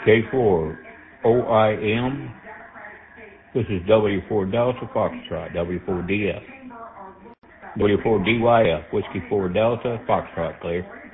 K4 OIM. This is W4 Delta Foxtrot, W4DF. W4DYF, Whiskey 4 Delta Foxtrot, clear.